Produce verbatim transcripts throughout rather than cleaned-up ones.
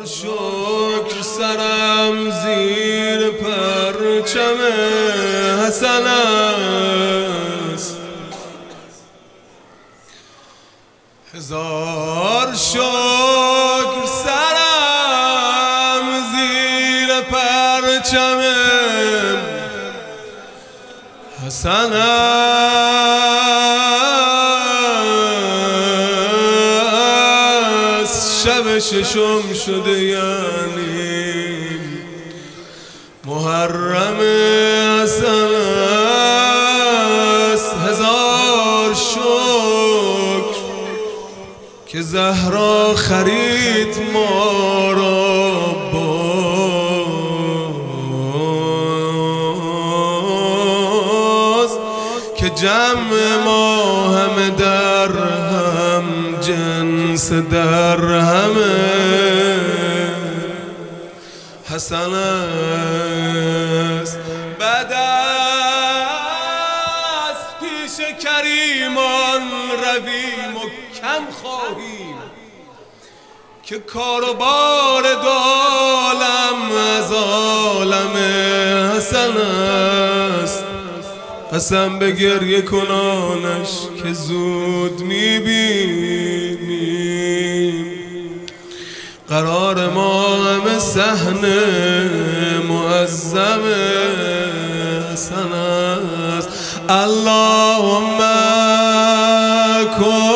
هزار شکر سرم زیر پرچم حسن است، هزار شکر سرم زیر پرچم حسن است. شب ششم شده یعنی محرم حسن است. هزار شکر که زهرا خرید ما را باز، که جمع ما همه در هم جنس در همه حسن است. بعد از پیش کریمان رویم و کم خواهیم که کار و بار دالم از عالم حسن است. قسم به گریه کنانش که زود میبینیم قرار ما همه صحن معظم حسن است. اللهم کن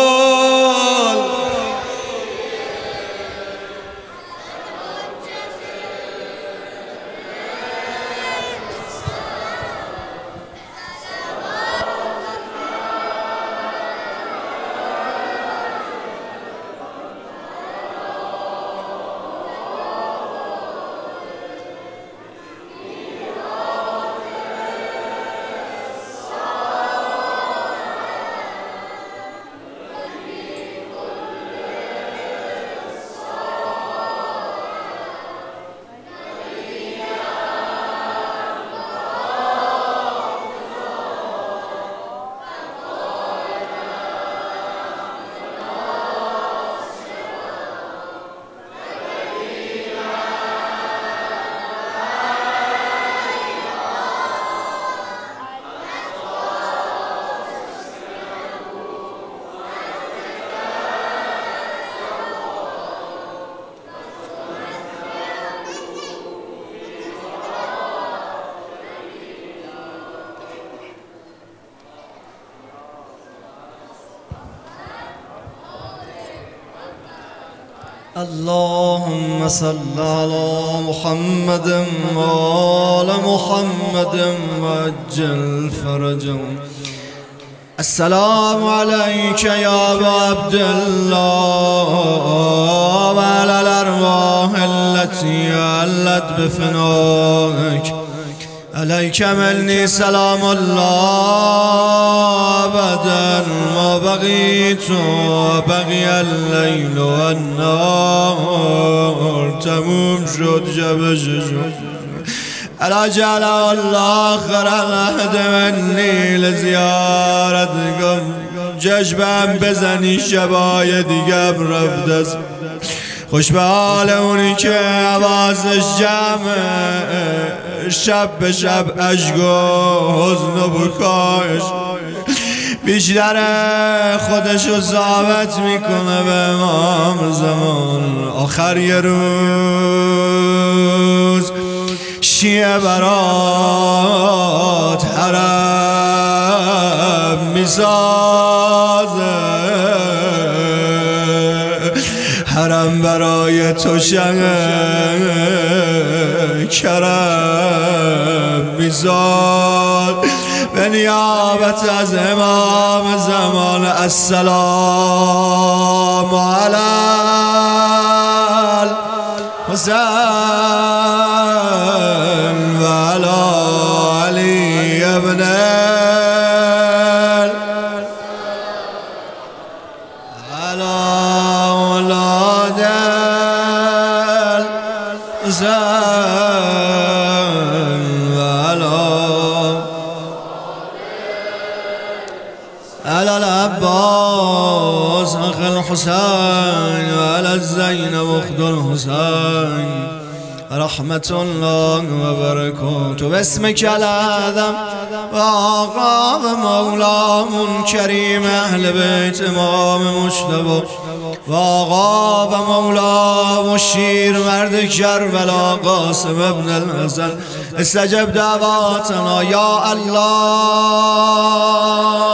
اللهم صل على محمد وآل محمد وعجل فرجهم. السلام عليك يا أبا عبد الله وعلى الأرواح التي علت بفنائك. عليك مني سلام الله أبدا ما بقيت وبقي الليل والنهار. تموم شد جب شد ألا جعل الله آخر العهد مني لزیارتكم. جشبم بزنی شبای دیگم رفت. خوش به حال اونی که عوازش جمعه، شب به شب عشق و حزن و بکاش بیشتر خودشو ثابت میکنه به امام زمان. آخر یه روز شیعه برات حرم میسازه، حرم برای تو شمع کرم میزاد به نیابت از امام زمان. السلام علی الحسین و علی علی ابن على العباس الحسين وعلى زينب أخت الحسين رحمة الله وبركاته باسمك الأعظم وآقا ومولامون كريم أهل بيت إمام مجتبی وآقا ومولا والشير مرد كربلاء قاسم ابن الحسن استجب دعواتنا يا الله